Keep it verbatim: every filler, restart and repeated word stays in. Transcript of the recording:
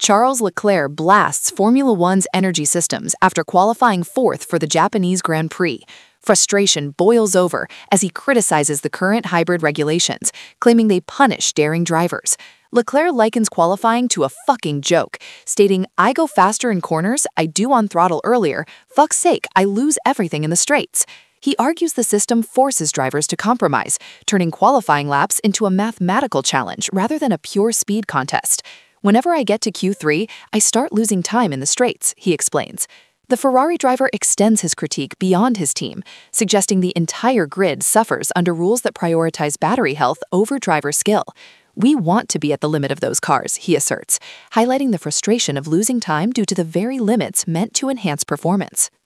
Charles Leclerc blasts Formula One's energy systems after qualifying fourth for the Japanese Grand Prix. Frustration boils over as he criticizes the current hybrid regulations, claiming they punish daring drivers. Leclerc likens qualifying to a fucking joke, stating, "I go faster in corners, I do on throttle earlier, fuck's sake, I lose everything in the straights." He argues the system forces drivers to compromise, turning qualifying laps into a mathematical challenge rather than a pure speed contest. "Whenever I get to Q three, I start losing time in the straights," he explains. The Ferrari driver extends his critique beyond his team, suggesting the entire grid suffers under rules that prioritize battery health over driver skill. "We want to be at the limit of those cars," he asserts, highlighting the frustration of losing time due to the very limits meant to enhance performance.